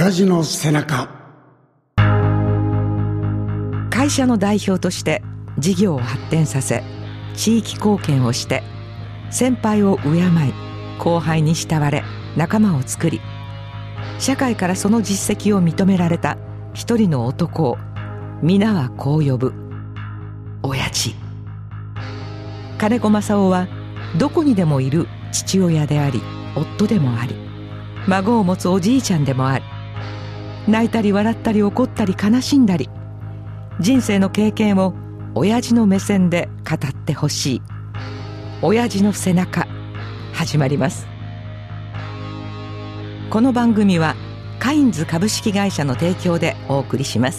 親父の背中。 会社の代表として事業を発展させ、地域貢献をして、先輩を敬い後輩に慕われ仲間を作り、社会からその実績を認められた一人の男を皆はこう呼ぶ、親父。金子正夫はどこにでもいる父親であり、夫でもあり、孫を持つおじいちゃんでもあり、泣いたり笑ったり怒ったり悲しんだり、人生の経験を親父の目線で語ってほしい。親父の背中、始まります。この番組はカインズ株式会社の提供でお送りします。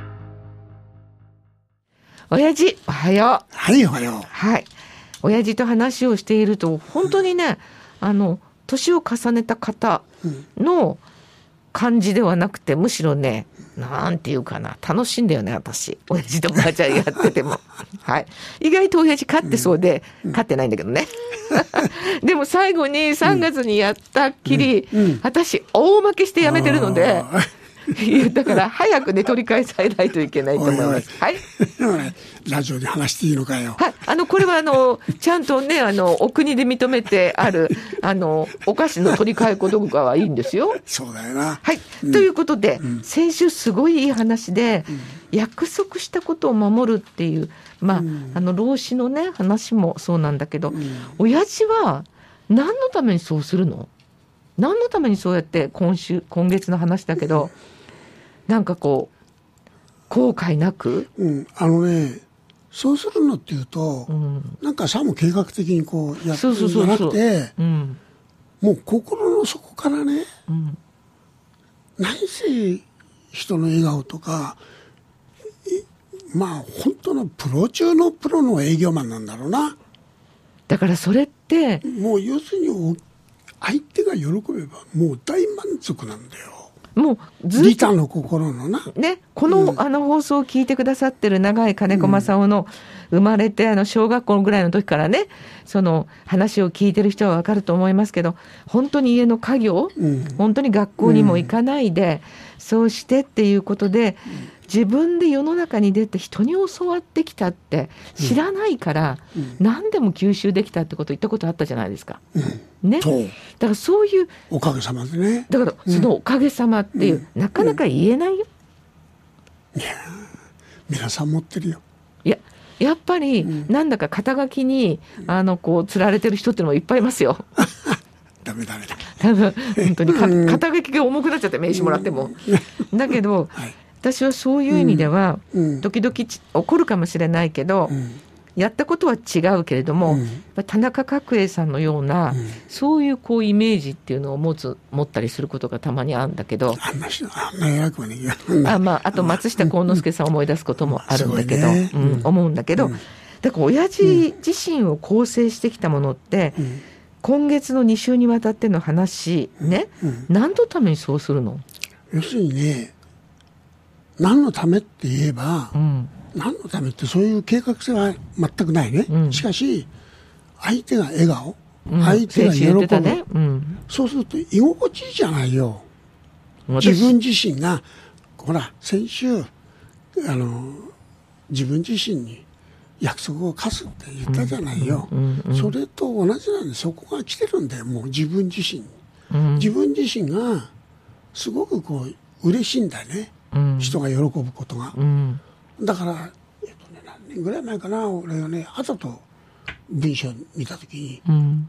親父、おはよう。 はい、おはよう。 はい。親父と話をしていると本当にね、年を重ねた方の感じではなくて、むしろね、なんていうかな、楽しいんだよね、私。親父とばあちゃんやってても。はい。意外と親父勝ってそうで、勝ってないんだけどね。でも最後に3月にやったっきり、私、大負けしてやめてるので、だから早くね、取り返さないといけないと思います。はい。 ラジオで話していいのかよ。 はい。これはちゃんとね、お国で認めてある、お菓子の取り替え子動画はいいんですよ。 そうだよな。 はい。ということで、先週すごいいい話で、約束したことを守るっていう、老子のね、話もそうなんだけど、親父は何のためにそうするの？何のためにそうやって今月の話だけど、なんかこう、後悔なく？ そうするのっていうと、なんかさも計画的にこうやってるんじゃなくて、もう心の底からね、何せ人の笑顔とか、本当のプロ中のプロの営業マンなんだろうな。 だからそれって、 もう要するに相手が喜べばもう大満足なんだよ。 もうずっと利他の心のな、 ね、この、放送を聞いてくださってる長井金子正夫の生まれて小学校ぐらいの時からね、その話を聞いてる人は分かると思いますけど、本当に家の家業、本当に学校にも行かないで、そうしてっていうことで、自分で世の中に出て人に教わってきたって知らないから、何でも吸収できたってこと言ったことあったじゃないですか。ね。だからそういうおかげさまでね。 だからそのおかげさまっていう、なかなか言えないよ。 いや、皆さん持ってるよ。 いや、やっぱりなんだか肩書きにこう釣られてる人ってのもいっぱいいますよ。 ダメ。 多分本当に肩書きが重くなっちゃって名刺もらっても。だけど、私はそういう意味では、時々起こるかもしれないけど、やったことは違うけれども、田中角栄さんのような、そういうこうイメージっていうのを持ったりすることがたまにあるんだけど、 あんな偉くはねえよ。 あと松下幸之助さんを思い出すこともあるんだけど、思うんだけど、だから親父自身を構成してきたものって、今月の2週にわたっての話ね、何のためにそうするの？ 要するにね、何のためって言えば、何のためってそういう計画性は全くないね。しかし相手が笑顔、相手が喜ぶ、そうすると居心地いいじゃないよ。自分自身がほら先週自分自身に約束を課すって言ったじゃないよ。それと同じなんで、そこが来てるんだよ。もう自分自身に、自分自身がすごくこう嬉しいんだよね、人が喜ぶことが。だから、何年ぐらい前かな、俺がね、後と文章を見たときに、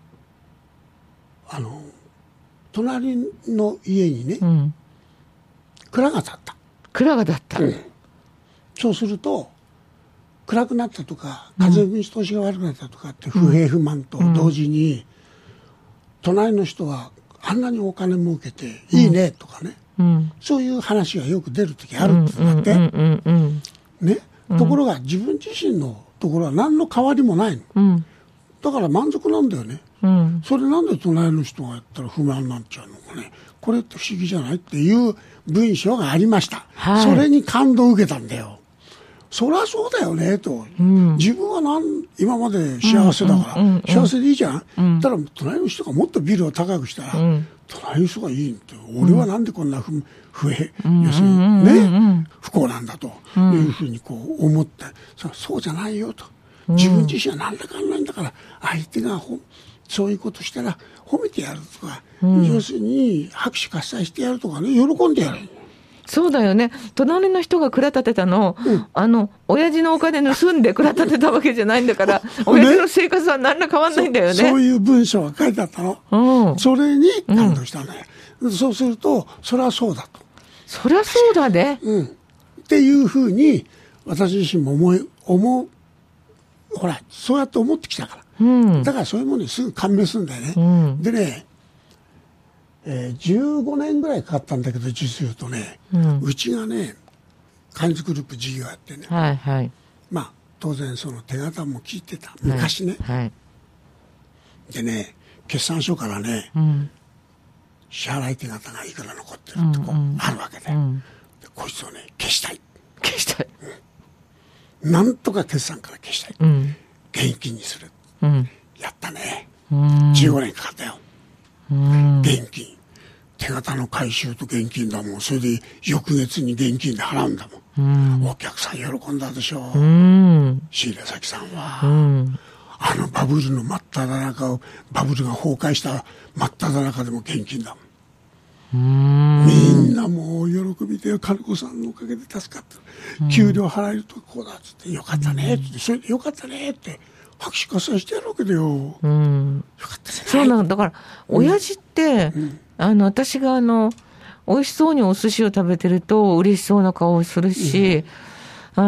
隣の家にね、蔵が建った。 蔵が建った。 そうすると、暗くなったとか、風の見通しが悪くなったとかって不平不満と同時に、隣の人はあんなにお金儲けていいねとかね、そういう話がよく出るときあるってなって、ね、ところが自分自身のところは何の変わりもないの、だから満足なんだよね、それなんで隣の人がやったら不満になっちゃうのかね、これって不思議じゃないっていう文章がありました、それに感動を受けたんだよ。 そりゃそうだよねと、自分は今まで幸せだから、幸せでいいじゃん、ただ隣の人がもっとビルを高くしたら、隣の人がいいって、俺はなんでこんな要するにね、不幸なんだというふうにこう思って、そうじゃないよと、自分自身はなんだかんないんだから、相手がそういうことしたら褒めてやるとか、要するに拍手喝采してやるとかね、喜んでやる。 そうだよね。隣の人が蔵立てたの、親父のお金盗んで蔵立てたわけじゃないんだから、親父の生活は何ら変わんないんだよね。 そういう文章が書いてあったの。それに感動したのよ。そうすると、それはそうだと。 そりゃそうだね。 っていうふうに、私自身もほら、そうやって思ってきたから。だからそういうものにすぐ感銘するんだよね。でね、15年ぐらいかかったんだけど、実言うとね、うちがね、カインズグループ事業やってね、まあ当然その手形も聞いてた、昔ね、でね、決算書からね、支払い手形がいくら残ってるってこうあるわけで、でこいつをね、消したい、なんとか決算から消したい、現金にする、やったね、15年かかったよ。現金、手形の回収と現金だもん。それで翌月に現金で払うんだもん。お客さん喜んだでしょう。仕入れ先さんは、バブルの真っ只中を、バブルが崩壊した真っ只中でも現金だもん。みんなもう喜びで、金子さんのおかげで助かってる。給料払えるとこうだっつって、よかったねって、それでよかったねって。拍手喝采してやるわけだよ。よかったですね。 そうなんだから、親父って、私が美味しそうにお寿司を食べてると嬉しそうな顔をするし、麻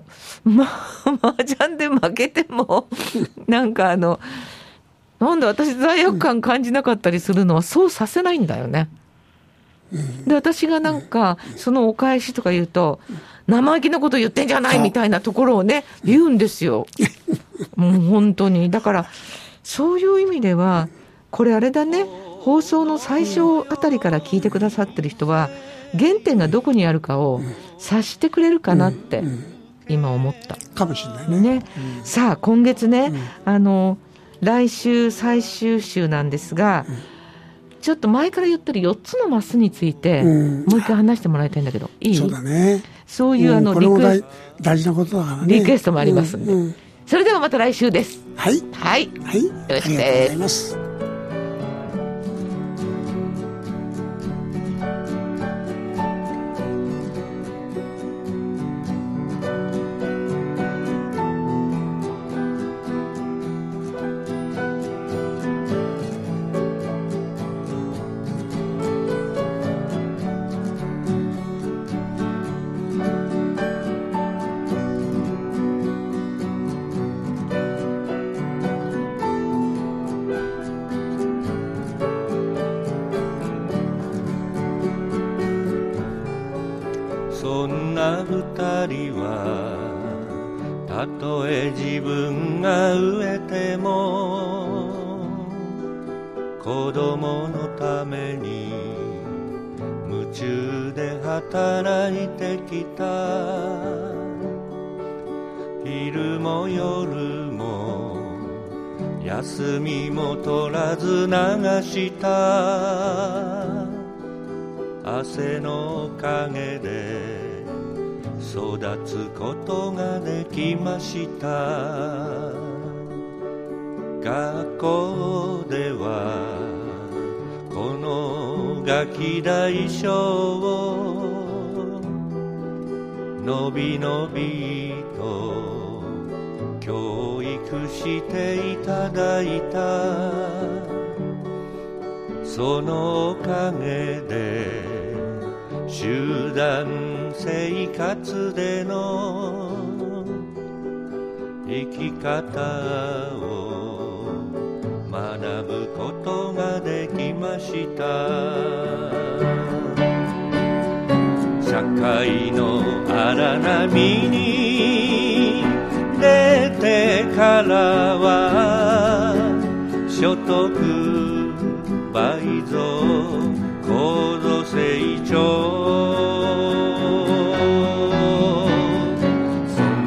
雀で負けてもなんかなんで私罪悪感感じなかったりするのはそうさせないんだよね。で私がなんかそのお返しとか言うと、生意気なこと言ってんじゃないみたいなところをね言うんですよ。もう本当に。だからそういう意味ではこれあれだね、放送の最初あたりから聞いてくださってる人は原点がどこにあるかを察してくれるかなって今思ったかもしれないね。 さあ今月ね、来週最終週なんですが、ちょっと前から言ってる4つのマスについてもう一回話してもらいたいんだけど、いい？ そうだね。 そういうこれも大事なことだからね。 リクエストもありますんで、それではまた来週です。 はい、 はい、 よろしくです。ありがとうございます。 そんな二人はたとえ自分が飢えても子供のために夢中で働いてきた。昼も夜も休みも取らず流した汗のおかげで育つことができました。学校ではこのガキ大将をのびのびと教育していただいた。そのおかげで集団生活での生き方を学ぶことができました。社会の荒波に出てからは所得倍増高度成長、そ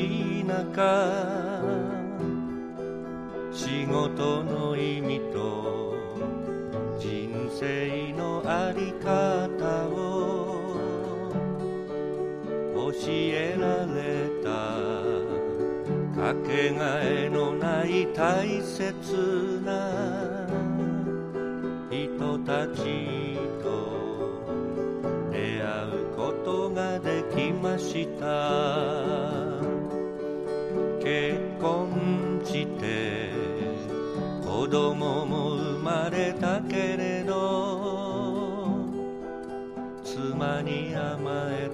い中、仕事の意味と人生のあり方を教えられた、かけがえのない大切な人たちと出会うことができました。結婚して子供も生まれたけれど、妻に甘え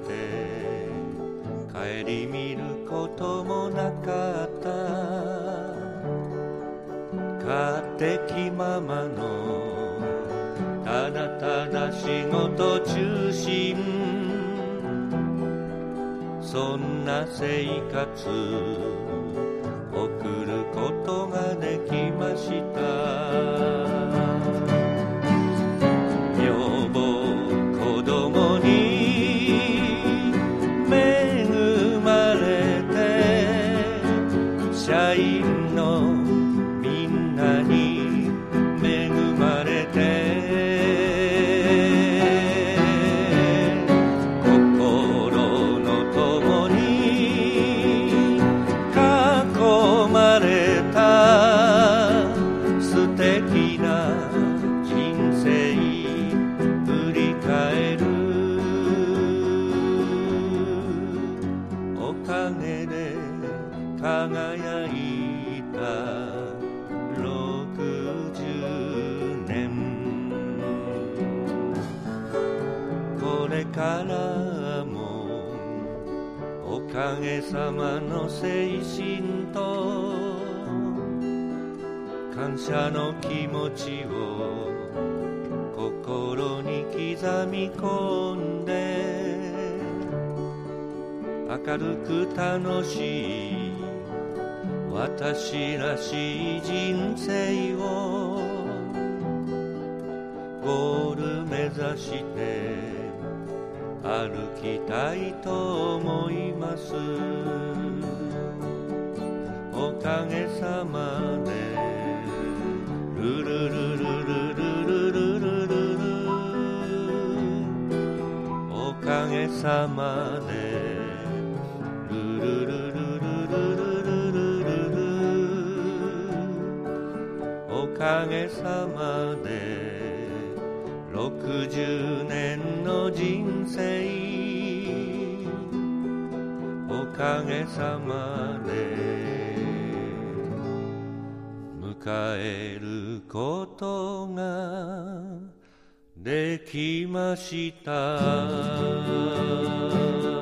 て顧みることもなかった。勝手気ままのただただ仕事中心、そんな生活送ることができました。女房子供に恵まれて、社員のみんなに恵まれて、輝いた60年、これからもおかげさまの精神と感謝の気持ちを心に刻み込んで、明るく楽しい私らしい人生をゴール目指して歩きたいと思います。おかげさまでルルルルルルルルルルル、おかげさまでルルルルルルルルル、おかげさまで60年の人生、おかげさまで迎えることができました。